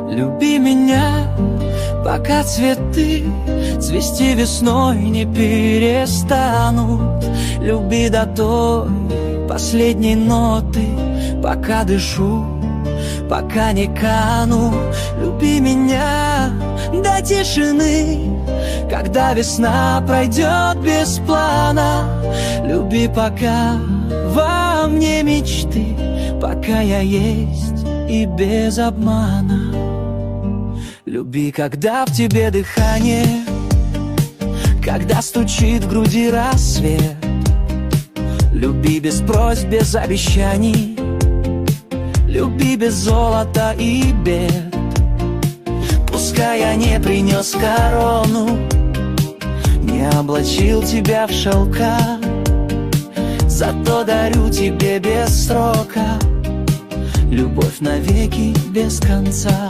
Люби меня, пока цветы цвести весной не перестанут. Люби до той последней ноты, пока дышу, пока не кану. Люби меня до тишины, когда весна пройдет без плана. Люби, пока во мне мечты, пока я есть и без обмана. Люби, когда в тебе дыхание, когда стучит в груди рассвет. Люби без просьб, без обещаний. Люби без золота и бед. Пускай я не принес корону, не облачил тебя в шелка, зато дарю тебе без срока любовь навеки без конца.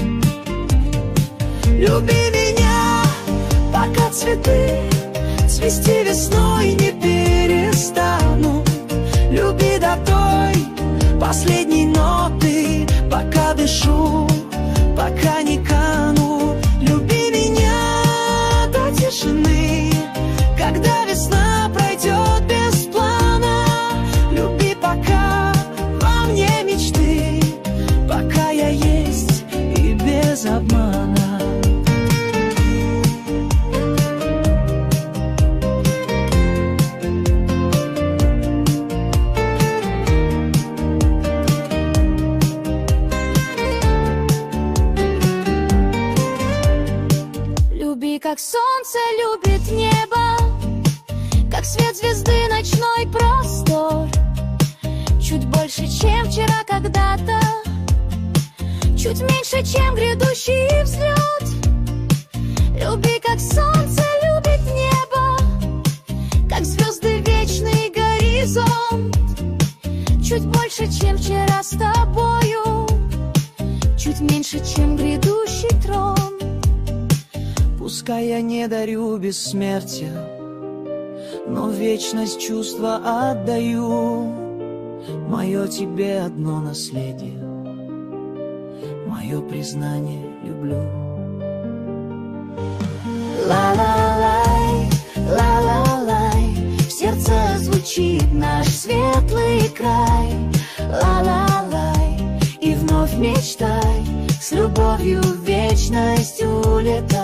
Люби меня, пока цветы цвести весной не перестанут. Люби до той последней ноты, пока дышу, пока не кану. Люби меня до тишины, когда весна пройдет без плана. Люби, пока во мне мечты, пока я есть и без обмана. Как солнце любит небо, как свет звезды ночной простор. Чуть больше, чем вчера когда-то, чуть меньше, чем грядущий взлет. Люби, как солнце любит небо, как звезды вечный горизонт. Чуть больше, чем вчера с тобою, чуть меньше, чем грядущий трон. Пускай я не дарю бессмертия, но вечность чувства отдаю. Мое тебе одно наследие, мое признание люблю. Ла-ла-лай, ла-ла-лай, в сердце звучит наш светлый край. Ла-ла-лай, и вновь мечтай, с любовью в вечность улетай.